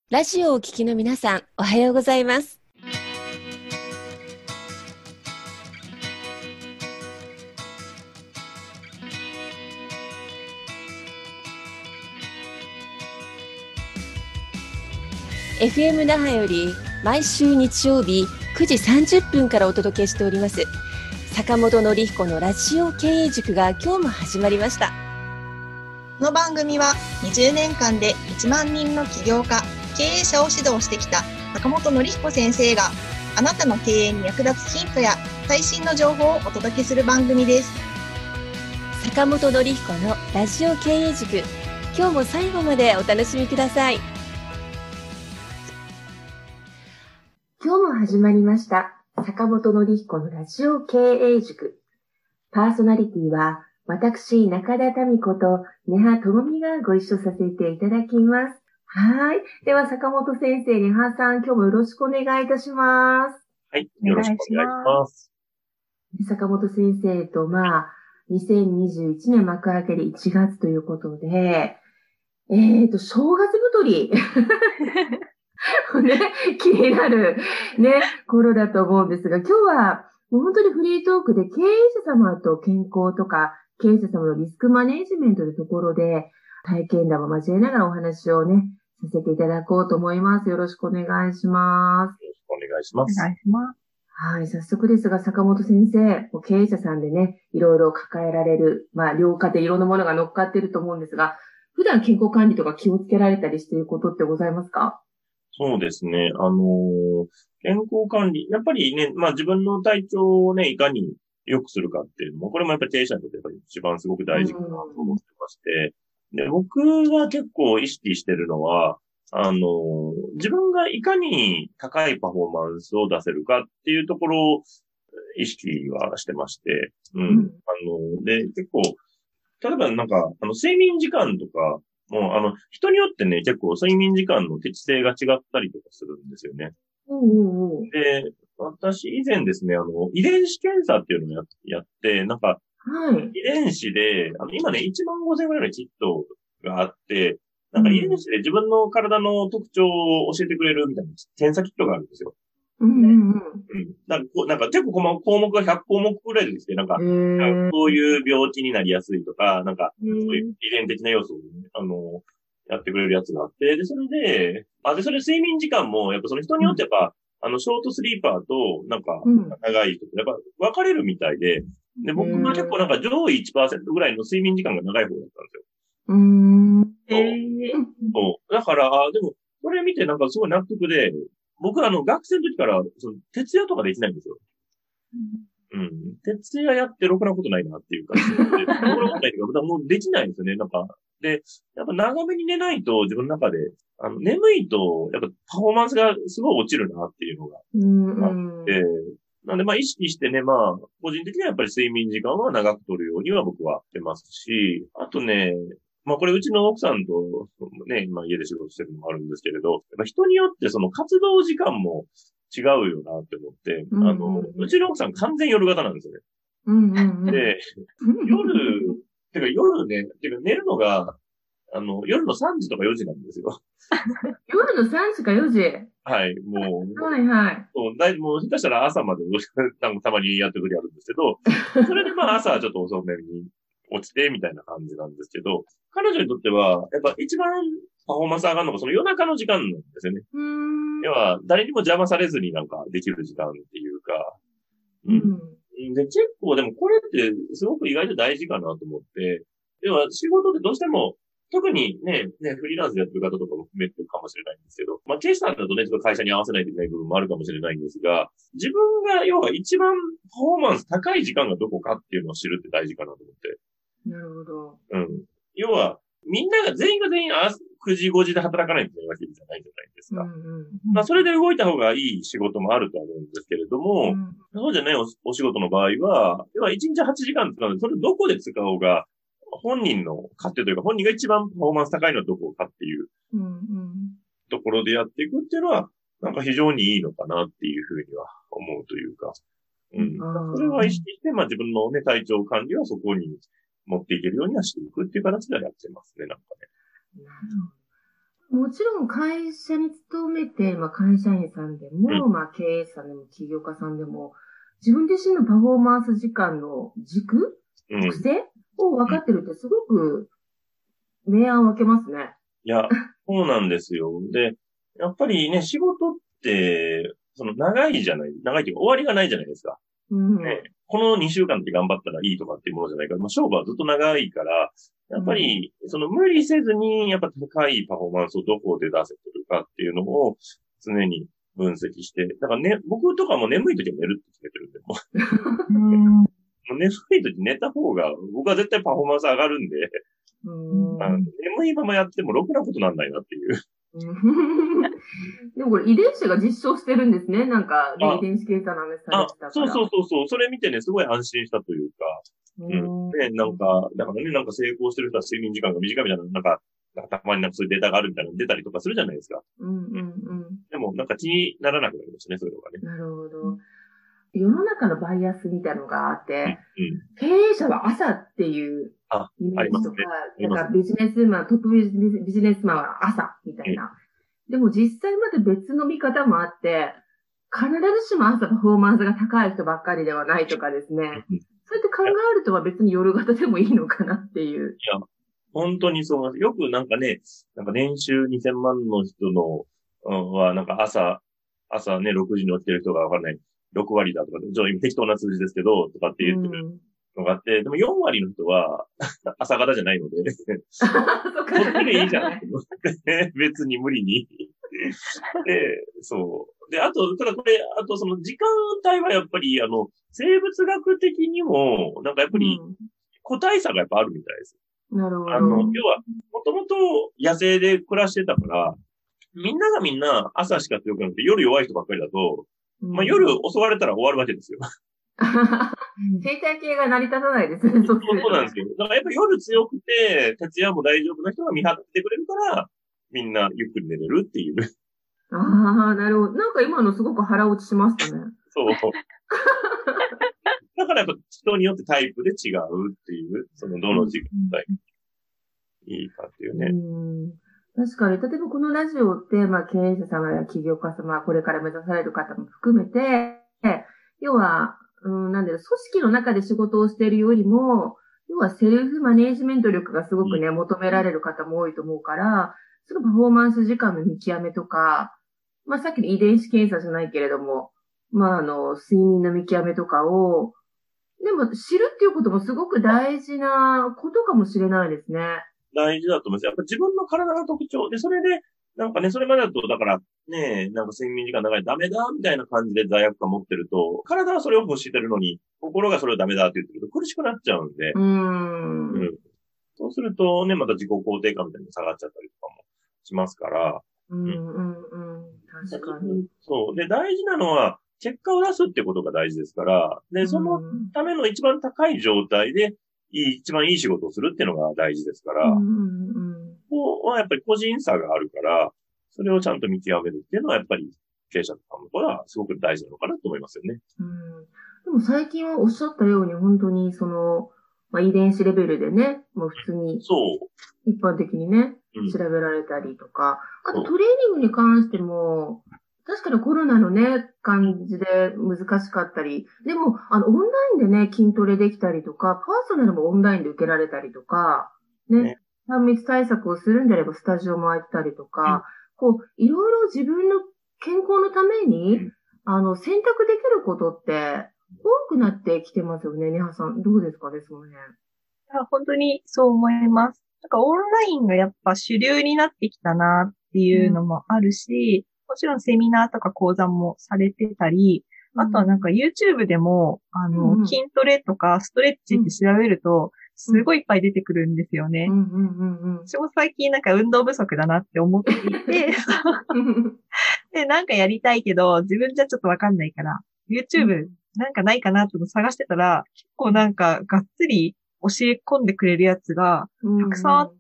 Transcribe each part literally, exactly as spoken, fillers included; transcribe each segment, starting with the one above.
ラジオをお聞きの皆さん、おはようございます。エフエム 那覇より毎週日曜日くじさんじゅっぷんからお届けしております坂本典彦のラジオ経営塾が今日も始まりました。 この番組はにじゅうねんかんでいちまんにんの起業家、経営者を指導してきた坂本典彦先生があなたの経営に役立つヒントや最新の情報をお届けする番組です。 坂本典彦のラジオ経営塾、今日も最後までお楽しみください。今日も始まりました坂本典彦のラジオ経営塾。パーソナリティは私中田民子と根葉智美がご一緒させていただきます。はい。では坂本先生、根葉さん、今日もよろしくお願いいたします。 はい。よろしくお願いします。 坂本先生と、まあ、にせんにじゅういちねん幕開けでいちがつということで、えっと、正月太り。ね、気になる、ね、頃だと思うんですが、今日はもう本当にフリートークで経営者様と健康とか、経営者様のリスクマネジメントというところで、体験談を交えながらお話をね、させていただこうと思います。よろしくお願いします。 よろしくお願いします。 お願いします。 はい、早速ですが、坂本先生、経営者さんでね、いろいろ抱えられる、まあ、両家でいろんなものが乗っかっていると思うんですが、普段健康管理とか気をつけられたりしていることってございますか？ そうですね。あのー、健康管理。やっぱりね、まあ自分の体調をね、いかに良くするかっていうのも、これもやっぱり経営者にとってやっぱり一番すごく大事かなと思ってまして。で、僕が結構意識してるのは、あのー、自分がいかに高いパフォーマンスを出せるかっていうところを意識はしてまして、うん。うん、あのー、で、結構、例えばなんか、あの、睡眠時間とか、もう、あの、人によってね、結構睡眠時間の適性が違ったりとかするんですよね。 うんうん、 で、私以前ですね、あの、遺伝子検査っていうのをややって、なんか、はい、遺伝子で、あの、今ね、いちまんごせんぐらいのキットがあって、なんか遺伝子で自分の体の特徴を教えてくれるみたいな検査キットがあるんですよ。 うんうんうん。 なんか、こうなんか結構項目がひゃくこうもくくらいですね。なんか、そういう病気になりやすいとか、なんか、そういう遺伝的な要素を、ね、あの、やってくれるやつがあって、で、それで、あ、で、それ睡眠時間も、やっぱその人によってやっぱ、あの、ショートスリーパーと、なんか、長い人って、やっぱ分かれるみたいで、で、僕が結構なんか上位いちパーセントぐらいの睡眠時間が長い方だったんですよ。 うーん。 そう。そう。だから、あ、でも、これ見てなんかすごい納得で、僕はあの、学生の時から、その、徹夜とかできないんですよ。うん。うん。徹夜やってろくなことないなっていう感じで。ろくなことないけど、もうできないんですよね。なんか、で、やっぱ長めに寝ないと自分の中で、あの、眠いと、やっぱパフォーマンスがすごい落ちるなっていうのがあって、なんでまあ意識してね、まあ、個人的にはやっぱり睡眠時間は長く取るようには僕はしてますし、あとね、まあこれうちの奥さんとね、まあ家で仕事してるのもあるんですけれど、やっぱ人によってその活動時間も違うよなって思って、うんうん、あの、うちの奥さん完全夜型なんですよね。うんうんうん、で、夜、てか夜ね、てか寝るのが、あの、夜のさんじとかよじなんですよ。 夜のさんじかよじ？ はい、もう。 はいはい。 もう、だいもう下手したら朝までたまにやってくれあるんですけど、それでまあ朝はちょっと遅めに落ちてみたいな感じなんですけど、彼女にとっては、やっぱ一番パフォーマンス上がるのがその夜中の時間なんですよね。うん要は、誰にも邪魔されずになんかできる時間っていうか、うん。うん、で、結構でもこれってすごく意外と大事かなと思って、要は仕事ってどうしても、特にね、ね、フリーランスでやってる方とかも含めてるかもしれないんですけど、まあ、ケイさんだとね、ちょっと会社に合わせないといけない部分もあるかもしれないんですが、自分が要は一番パフォーマンス高い時間がどこかっていうのを知るって大事かなと思って。 なるほど。 うん。要は、みんなが全員が全員くじごじで働かないといけないわけじゃないじゃないですか。うんうんうん、まあ、それで動いた方がいい仕事もあるとは思うんですけれども、うん、そうじゃない お, お仕事の場合は、要はいちにちはちじかん使うので、それをどこで使おうが、本人の勝手というか、本人が一番パフォーマンス高いのはどこかっていうところでやっていくっていうのは、なんか非常にいいのかなっていうふうには思うというか、うん。それは意識して、まあ自分のね、体調管理はそこに持っていけるようにはしていくっていう形ではやってますね、なんかね。 もちろん会社に勤めて、まあ会社員さんでも、 うんまあ経営者さんでも起業家さんでも、自分自身のパフォーマンス時間の軸、 うん。 特性を分かってるってすごく明暗分けますね。 いや、そうなんですよ。で、やっぱりね、仕事って、その長いじゃない、長いというか終わりがないじゃないですか。 うん。 ね、このにしゅうかんで頑張ったらいいとかっていうものじゃないから、まあ、勝負はずっと長いから、やっぱり、その無理せずに、やっぱ高いパフォーマンスをどこで出せてるかっていうのを常に分析して、だからね、僕とかも眠い時は寝るって決めてるんで、もうんう眠い時寝た方が、僕は絶対パフォーマンス上がるんで、 うんあの眠いままやってもろくなことなんないなっていう。 うんでもこれ遺伝子が実証してるんですね。なんか、ね、 あ遺伝子検査の話されあてたから。 そうそうそうそう、それ見てね、すごい安心したというか、うん。ね、なんか、だからね、なんか成功してる人は睡眠時間が短いみたいな、なんか、なんかたまになんかそういうデータがあるみたいなの出たりとかするじゃないですか。 うんうんうん。 でも、なんか気にならなくなりましたね、そういうのがね。 なるほど。世の中のバイアスみたいなのがあっうん、 て、 うん。 経営者は朝っていうあ、 イメージとか、 ありますね。ありますなんかビジネスマン、トップビジネスビジネスマンは朝みたいな。でも実際まで別の見方もあって、必ずしも朝パフォーマンスが高い人ばっかりではないとかですね。 うんいそうやって考えるとは別に夜型でもいいのかなっていう。 や、本当にそう思います。よくなんかね、なんか年収にせんまんの人の、うんは、なんか朝、朝ね、ろくじに起きてる人がわからない。ろく割だとか、ちょっと今適当な数字ですけど、とかって言ってるうんのがあって、でもよん割の人は朝型じゃないので、 そっかそっちでいいじゃんって思って別に無理に。で、そう。で、あと、ただこれ、あとその時間帯はやっぱり、あの、生物学的にも、なんかやっぱり個体差がやっぱあるみたいです。 うんなるほど。 あの、要は、もともと野生で暮らしてたから、みんながみんな朝しか強くなくて夜弱い人ばっかりだと、まあ夜襲われたら終わるわけですよ。 生態系が成り立たないですね、そうするとそうなんですよ。だからやっぱり夜強くて、徹夜も大丈夫な人が見張ってくれるから、みんなゆっくり寝れるっていう。 ああ、なるほど。なんか今のすごく腹落ちしましたね。 そう。だからやっぱ人によってタイプで違うっていう、そのどの時間帯がいいかっていうね。 うん確かに、例えばこのラジオって、まあ経営者様や起業家様、これから目指される方も含めて、要は、うん、なんだろう、組織の中で仕事をしているよりも、要はセルフマネージメント力がすごくね、求められる方も多いと思うから、そのパフォーマンス時間の見極めとか、まあさっきの遺伝子検査じゃないけれども、まああの、睡眠の見極めとかを、でも知るっていうこともすごく大事なことかもしれないですね。 大事だと思います。やっぱ自分の体の特徴で、それで、なんかね、それまでだと、だから、ね、なんか睡眠時間長いダメだ、みたいな感じで罪悪感持ってると、体はそれを欲してるのに、心がそれをダメだって言ってると苦しくなっちゃうんで、 うーん。 うん。そうするとね、また自己肯定感みたいなのが下がっちゃったりとかもしますから、 うんうんうん。確かに。 そう。で、大事なのは、結果を出すってことが大事ですから、で、そのための一番高い状態で、いい、一番いい仕事をするっていうのが大事ですから、 うんうんうん、 ここはやっぱり個人差があるから、それをちゃんと見極めるっていうのはやっぱり経営者とかのことはすごく大事なのかなと思いますよね。 うん、でも最近はおっしゃったように本当にその、まあ、遺伝子レベルでね、もう普通に、 そう。 一般的にね、 うん、 調べられたりとか、あとトレーニングに関しても、確かにコロナのね、感じで難しかったり、でも、あの、オンラインでね、筋トレできたりとか、パーソナルもオンラインで受けられたりとか、ね、ねさん密対策をするんであればスタジオも空いてたりとか、うん、こう、いろいろ自分の健康のために、うん、あの、選択できることって多くなってきてますよね、ネハさん。どうですかね、その辺。 本当にそう思います。なんかオンラインがやっぱ主流になってきたなっていうのもあるし、うんもちろんセミナーとか講座もされてたり、あとはなんか YouTube でも、あの、うん、筋トレとかストレッチって調べると、すごいいっぱい出てくるんですよね。私も最近なんか運動不足だなって思っていて、で、なんかやりたいけど、自分じゃちょっとわかんないから、YouTube なんかないかなって探してたら、結構なんかがっつり教え込んでくれるやつがたくさんあって、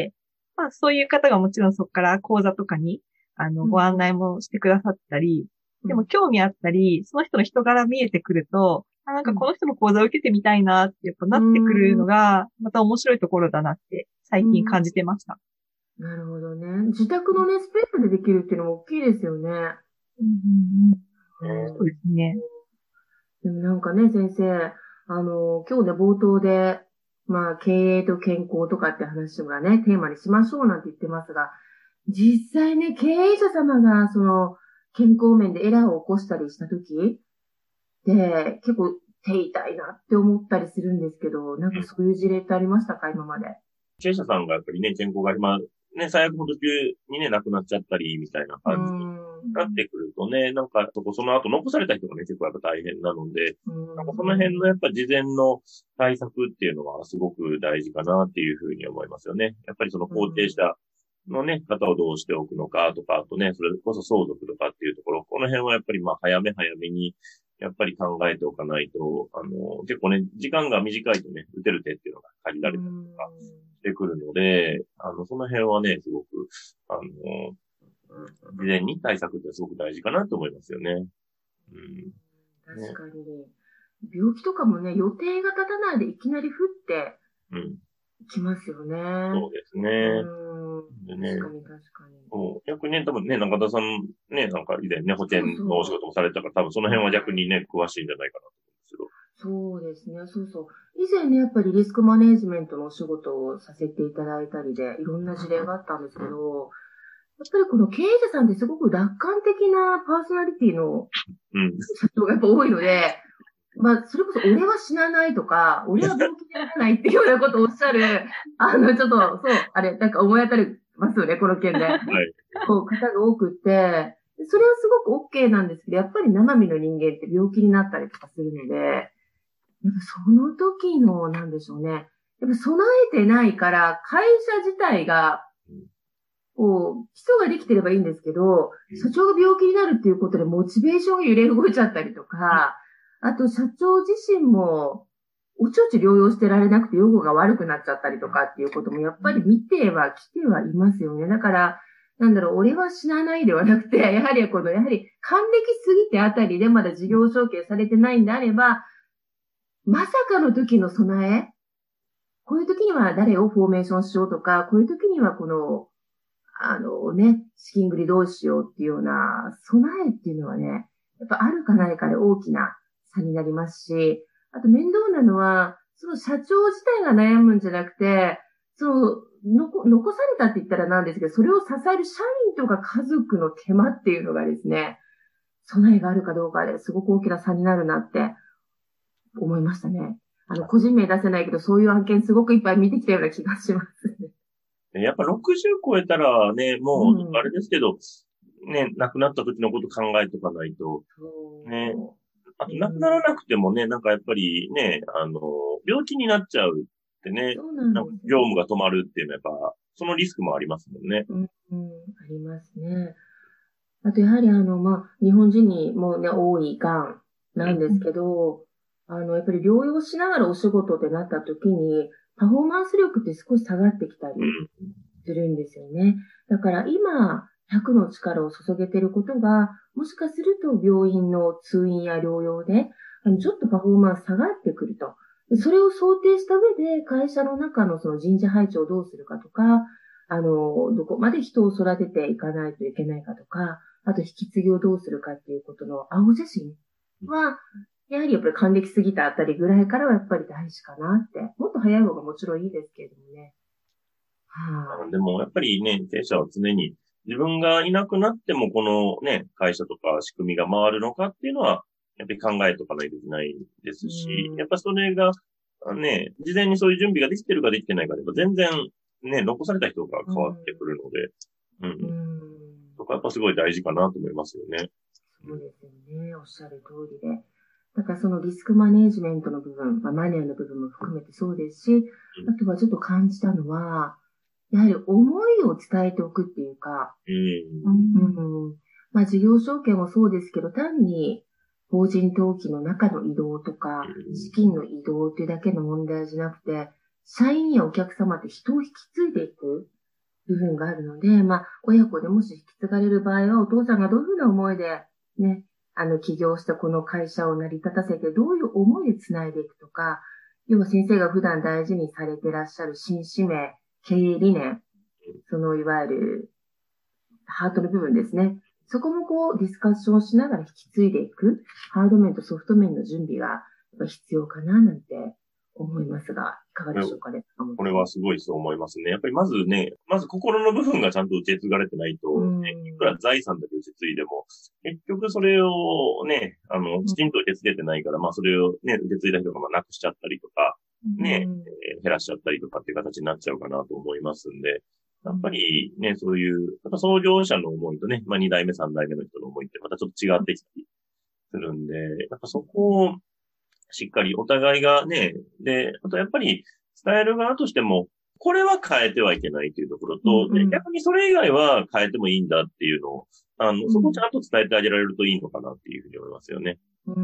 まあそういう方がもちろんそこから講座とかにあの、ご案内もしてくださったり、うん、でも興味あったり、その人の人柄見えてくると、あなんかこの人の講座を受けてみたいなってやっぱなってくるのが、また面白いところだなって最近感じてました。 なるほどね。自宅のね、スペースでできるっていうのも大きいですよね。 うんうんうん、 うん、 そうですね。 でもなんかね、先生、あの、今日ね、冒頭で、まあ、経営と健康とかって話がね、テーマにしましょうなんて言ってますが、実際ね、経営者様が、その、健康面でエラーを起こしたりしたときで、結構手痛いなって思ったりするんですけど、なんかそういう事例ってありましたか、今まで。 経営者さんがやっぱりね、健康が今、ね、最悪の途中にね、亡くなっちゃったり、みたいなう感じにん。 なってくるとね、なんか、そこ、その後残された人がね、結構やっぱ大変なので、 うんなんかその辺のやっぱ事前の対策っていうのはすごく大事かなっていうふうに思いますよね。やっぱりその肯定したのね、方をどうしておくのかとか、あとね、それこそ相続とかっていうところ、この辺はやっぱりまあ早め早めに、やっぱり考えておかないと、あの、結構ね、時間が短いとね、打てる手っていうのが限られたりとかしてくるので、あの、その辺はね、すごく、あの、事前に対策ってすごく大事かなと思いますよね。うん。 確かに。病気とかもね、予定が立たないでいきなり降ってうん。 きますよね。 そうですうね。 ん。 でね、 確かに確かに。 そう逆にね、多分ね、中田さんね、なんか以前ね、保険そうのお仕そ事もされたから、多分その辺は逆にね、詳しいんじゃないかなと思う。そうですね。そうそう。以前ね、やっぱりリスクマネジメントのお仕事をさせていただいたりで、いろんな事例があったんですけど、やっぱりこの経営者さんってすごく楽観的なパーソナリティのうんです社長がやっぱ多いので、まあ、それこそ俺は死なないとか、俺は病気にならないっていうようなことをおっしゃる、あの、ちょっと、そう、あれ、なんか思い当たりますよね、この件で。 けど。はい。 こう、方が多くって、それはすごく OK なんですけど、やっぱり生身の人間って病気になったりとかするので、やっぱその時の、なんでしょうね。やっぱ備えてないから、会社自体が、こう、基礎ができてればいいんですけど、社長が病気になるっていうことでモチベーションが揺れ動いちゃったりとか、あと社長自身も、おちおち療養してられなくて予後が悪くなっちゃったりとかっていうこともやっぱり見ては来てはいますよね。だから、なんだろう、俺は死なないではなくて、やはりこの、やはり還暦過ぎてあたりでまだ事業承継されてないんであれば、まさかの時の備え、こういう時には誰をフォーメーションしようとか、こういう時にはこの、あのね、資金繰りどうしようっていうような備えっていうのはね、やっぱあるかないかで大きな差になりますし、あと面倒なのは、その社長自体が悩むんじゃなくて、その、残、残されたって言ったらなんですけど、それを支える社員とか家族の手間っていうのがですね、備えがあるかどうかですごく大きな差になるなって思いましたね。あの、個人名出せないけど、そういう案件すごくいっぱい見てきたような気がします。 やっぱろくじゅう超えたらね、もう、 うん、 あれですけど、ね、亡くなった時のこと考えとかないと、ね、あと亡くならなくてもね、なんかやっぱりね、あの、病気になっちゃうってね、 そうなんなんかです。 業務が止まるっていうのはやっぱ、そのリスクもありますもんね。 うん、うん、ありますね。あと、やはりあの、まあ、日本人にもね、多い癌なんですけど、あの、やっぱり療養しながらお仕事ってなった時に、パフォーマンス力って少し下がってきたりうん。 するんですよね。だから今、ひゃくの力を注げていることが、もしかすると病院の通院や療養で、あの、ちょっとパフォーマンス下がってくると。でそれを想定した上で、会社の中のその人事配置をどうするかとか、あの、どこまで人を育てていかないといけないかとか、あと引き継ぎをどうするかっていうことの青写真は、やはりやっぱり還暦過ぎたあたりぐらいからはやっぱり大事かなって。もっと早い方がもちろんいいですけれどもね。はでも、やっぱりね、経営者は常に自分がいなくなってもこのね、会社とか仕組みが回るのかっていうのは、やっぱり考えとかないといけないですい。 し、 うん。 やっぱそれが、ね、事前にそういう準備ができてるかできてないかで、全然ね、残された人が変わってくるので、うん。 うん。 とかやっぱすごい大事かなと思いますよね。 そうですよね。おっしゃる通りで。だからそのリスクマネジメントの部分、まあ、マネーの部分も含めてそうですし、あとはちょっと感じたのは、やはり思いを伝えておくっていうか、 うん。 うん、まあ事業承継もそうですけど、単に法人登記の中の移動とか、資金の移動っていうだけの問題じゃなくて、社員やお客様って人を引き継いでいく部分があるので、まあ親子でもし引き継がれる場合は、お父さんがどういうふうな思いでね、あの起業したこの会社を成り立たせて、どういう思いで繋いでいくとか、要は先生が普段大事にされていらっしゃる新使命、経営理念そのいわゆるハートの部分ですね。そこもこうディスカッションしながら引き継いでいく、ハード面とソフト面の準備がやっぱ必要かななんて思いますが、いかがでしょうかね。 これはすごいそう思いますね。やっぱりまずね、まず心の部分がちゃんと受け継がれてないと、ね、いくら財産だけ受け継いでも、結局それをね、あの、きちんと受け継げてないから、まあそれをね、受け継いだ人がまあなくしちゃったりとか、ね、えー、減らしちゃったりとかっていう形になっちゃうかなと思いますんで、やっぱりね、そういう、やっぱ創業者の思いとね、まあに代目、さん代目の人の思いってまたちょっと違ってきたりするんで、やっぱそこをしっかりお互いがね、で、あとやっぱり伝える側としても、これは変えてはいけないというところと、うんうん、逆にそれ以外は変えてもいいんだっていうのを、あの、そこをちゃんと伝えてあげられるといいのかなっていうふうに思いますよね。 うん。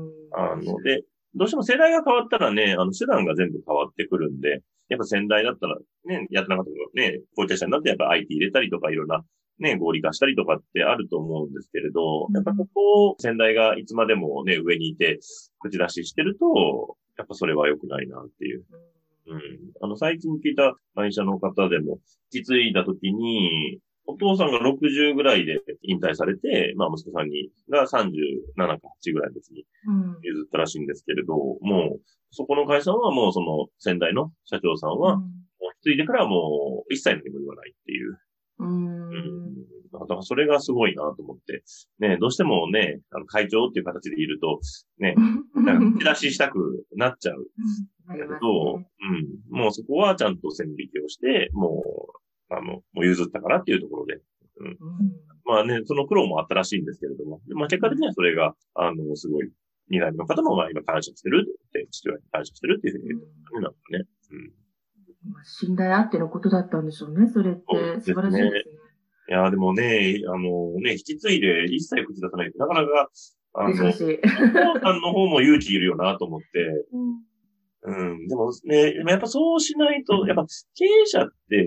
あの、で、どうしても世代が変わったらね、あの、手段が全部変わってくるんで、やっぱ先代だったらね、やってなかったけどね、紅茶社になってやっぱ アイティー 入れたりとかいろんなね、合理化したりとかってあると思うんですけれど、やっぱここを先代がいつまでもね、上にいて口出ししてると、やっぱそれは良くないなっていう。うん。あの、最近聞いた会社の方でも、引き継いだ時に、お父さんがろくじゅうぐらいで引退されて、まあ息子さんに、がさんじゅうななかはちぐらい別に譲ったらしいんですけれど、うん、もう、そこの会社はもうその先代の社長さんは、もう引き継いでからもう一切何も言わないっていう。 うん。うん。 だからそれがすごいなと思って。ね、どうしてもね、あの会長っていう形でいると、ね、なんか手出ししたくなっちゃう。だけど、ね、うん。もうそこはちゃんと線引きをして、もう、あの、もう譲ったからっていうところで。うん。うん、まあね、その苦労もあったらしいんですけれども、まあ結果的にはそれが、あの、すごい、二代目の方もまあ今感謝してるって、父親に感謝してるっていうふうに言うとね、なんかね。 うん。信頼あってのことだったんでしょうね、それって。素晴らしいですね。 いや、でもね、あのね、引き継いで一切口出さないってなかなか、あの、お父さんの方も勇気いるよなと思って、うん、うん、でもね、やっぱそうしないと、やっぱ経営者って、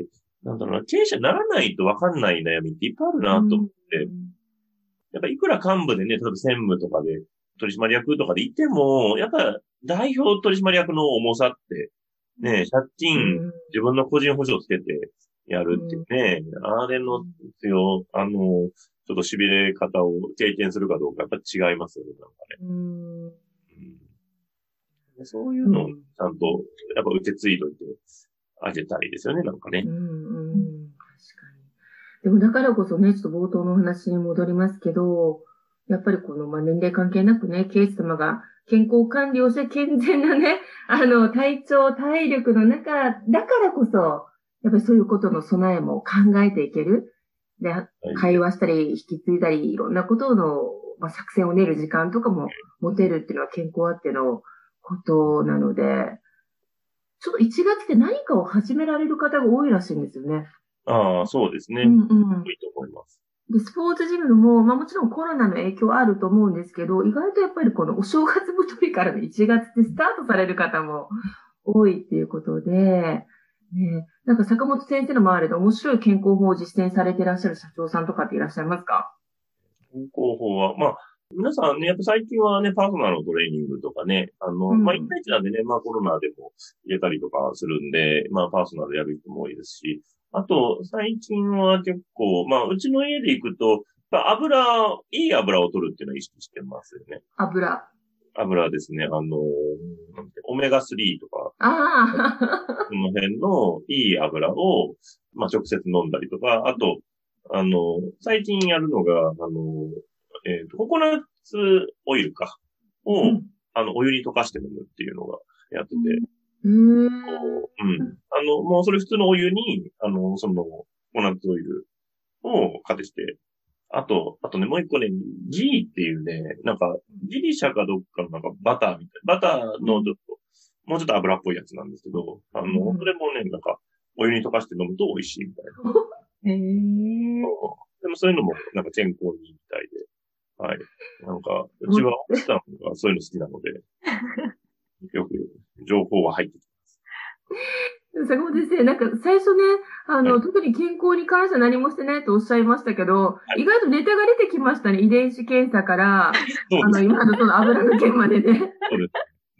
なんだろうな、経営者にならないと分かんない悩みっていっぱいあるなと思って、うん、やっぱいくら幹部でね、例えば専務とかで、取締役とかでいても、やっぱ代表取締役の重さって、ね、借金、うん、自分の個人保証つけて、やるっていうね、うん、あれの強、あの、ちょっと痺れ方を経験するかどうかやっぱ違いますよね、なんかね。 うんうん、そういうのをちゃんと、やっぱ受け継いどいてあげたいですよね、なんかね。 うん、うん、確かに。でもだからこそね、ちょっと冒頭のお話に戻りますけど、やっぱりこの、まあ、年齢関係なくね、経営様が健康管理をして健全なね、あの、体調、体力の中、だからこそ、やっぱりそういうことの備えも考えていける。で、会話したり、引き継いだり、いろんなことの、まあ、作戦を練る時間とかも持てるっていうのは健康あってのことなので、ちょっといちがつって何かを始められる方が多いらしいんですよね。 ああ、そうですね。 うんうん。 多いと思います。 で、スポーツジムも、まあもちろんコロナの影響あると思うんですけど、意外とやっぱりこのお正月太りからのいちがつってスタートされる方も多いっていうことで、ね、なんか坂本先生の周りで面白い健康法を実践されていらっしゃる社長さんとかっていらっしゃいますか？ 健康法は、まあ、皆さんね、やっぱ最近はね、パーソナルのトレーニングとかね、あの、うん、まあ、いち対いちなんでね、まあコロナでも入れたりとかするんで、まあパーソナルやる人も多いですし、あと、最近は結構、まあ、うちの家で行くと、油、いい油を取るっていうのを意識してますよね。 油。 油ですね。あの、オメガスリーとか。 ああ。この辺のいい油を、まあ、直接飲んだりとか、あと、あの、最近やるのが、あの、えっと、ココナッツオイルか。を、うん、あの、お湯に溶かして飲むっていうのがやってて。 うん。 うん。あの、もうそれ普通のお湯に、あの、その、ココナッツオイルをかけして、あと、あとね、もう一個ね、ギーっていうね、なんか、ギリシャかどっかのなんかバターみたいな、バターのちょっと、もうちょっと油っぽいやつなんですけど、あの、うん、それもね、なんか、お湯に溶かして飲むと美味しいみたいな。 へー。 でもそういうのも、なんか健康にいいみたいで。はい。なんか、うちは奥さんがそういうの好きなので、よく情報は入ってきます。 坂本先生、なんか最初ね、あの、はい、特に健康に関しては何もしてないとおっしゃいましたけど、はい、意外とネタが出てきましたね。遺伝子検査から、あの、今のその油の件までね。 そうです。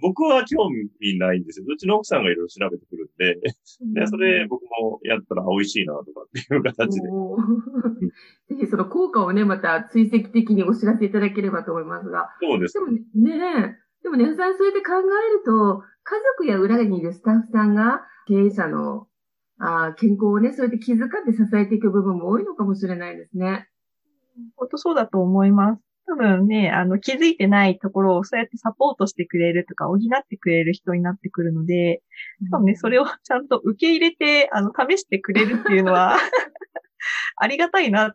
僕は興味ないんですよ。うちの奥さんがいろいろ調べてくるんで、で、それ僕もやったら美味しいなとかっていう形で。 ぜひその効果をね、また追跡的にお知らせいただければと思いますが。 そうです。 でもね、でもね、さんそうやって考えると、家族や裏にいるスタッフさんが経営者のあ健康をね、そうやって気遣って支えていく部分も多いのかもしれないですね。 本当そうだと思います。多分ね、あの、気づいてないところをそうやってサポートしてくれるとか、補ってくれる人になってくるので、多分ね、それをちゃんと受け入れて、あの、試してくれるっていうのは、ありがたいなって、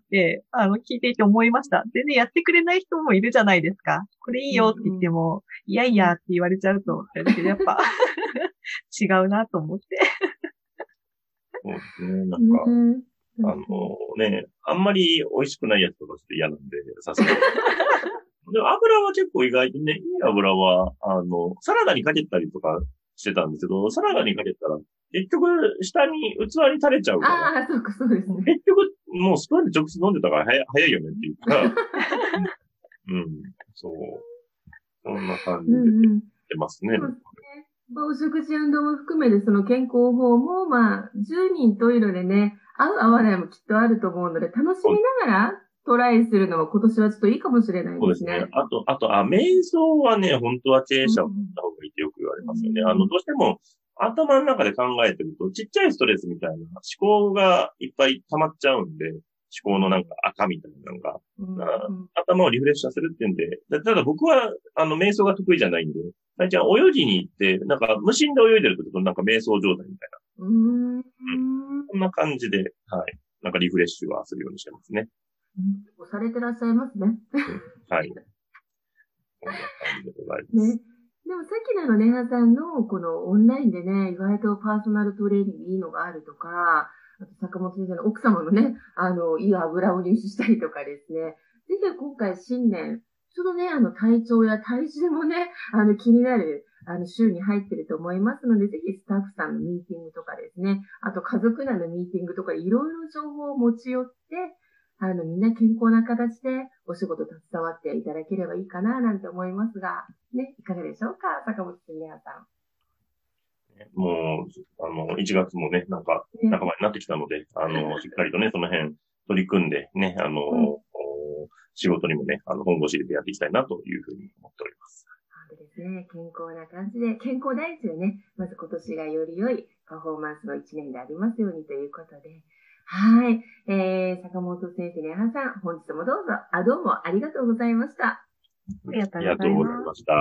あの、聞いていて思いました。でね、やってくれない人もいるじゃないですか。これいいよって言っても、いやいやって言われちゃうと、やっぱ、違うなと思って。 そうですね、なんか、うんあのね、あんまり美味しくないやつとかちょっと嫌なんで、さすがに。でも油は結構意外とね、いい油は、あの、サラダにかけたりとかしてたんですけど、サラダにかけたら、結局、下に、器に垂れちゃうから。 ああ、そうか、そうですね。 結局、もうスプーンで直接飲んでたから早い、早いよねっていうか。うん、そう。そんな感じで出ますね。うんうんまあ、お食事運動も含めてその健康法も、まあ、じゅうにんといろでね、合う合わないもきっとあると思うので、楽しみながらトライするのも今年はちょっといいかもしれないですね。そうですね。 あと、あと、あ、瞑想はね、本当は経営者を持った方がいいってよく言われますよね。うん、あの、どうしても頭の中で考えてると、ちっちゃいストレスみたいな思考がいっぱい溜まっちゃうんで、思考のなんか赤みたいなのが、うん、頭をリフレッシュさせるっていうんで、ただ僕は、あの、瞑想が得意じゃないんで、最近泳ぎに行って、なんか無心で泳いでるとなんか瞑想状態みたいな。うーん。うん。こんな感じで、はい。なんかリフレッシュはするようにしてますね。 うん、されてらっしゃいますね。 うん、はい。こんな感じでございます。 ね。でもさっきのあの、ネハさんのこのオンラインでね、意外とパーソナルトレーニングいいのがあるとか、あと坂本先生の奥様のね、あの、いい油を入手したりとかですね。ぜひ今回新年、ちょうどね、あの、体調や体重もね、あの、気になる、あの、週に入ってると思いますので、ぜひスタッフさんのミーティングとかですね、あと家族内のミーティングとかいろいろ情報を持ち寄って、あの、みんな健康な形でお仕事携わっていただければいいかな、なんて思いますが、ね、いかがでしょうか、坂本先生さん。 もう、あの、いちがつもね、なんか、仲間になってきたので、ね、あの、しっかりとね、その辺取り組んで、ね、あの、うん仕事にもね、あの、本腰入れてやっていきたいなというふうに思っております。 そうですね。健康な感じで、健康第一でね、まず今年がより良いパフォーマンスの一年でありますようにということで。はい。えー、坂本先生、ネハさん、本日もどうぞ、あ、どうもありがとうございました。ありがとうございました。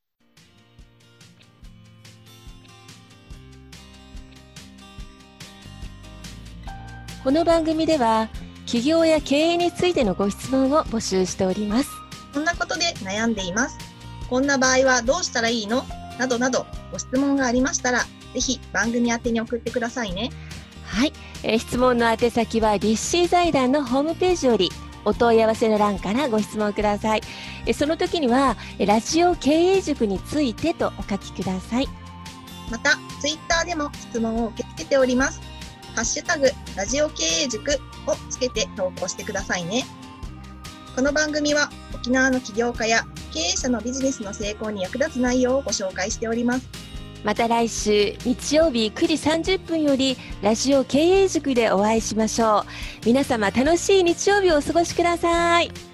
この番組では、起業や経営についてのご質問を募集しております。 こんなことで悩んでいます。こんな場合はどうしたらいいの？などなどご質問がありましたら、ぜひ番組宛てに送ってくださいね。 はい、えー、質問の宛先は立志財団のホームページよりお問い合わせの欄からご質問ください。えー、その時にはラジオ経営塾についてとお書きください。 またツイッターでも質問を受け付けております。ハッシュタグラジオ経営塾をつけて投稿してくださいね。この番組は沖縄の起業家や経営者のビジネスの成功に役立つ内容をご紹介しております。 また来週日曜日くじさんじゅっぷんよりラジオ経営塾でお会いしましょう。皆様楽しい日曜日をお過ごしください。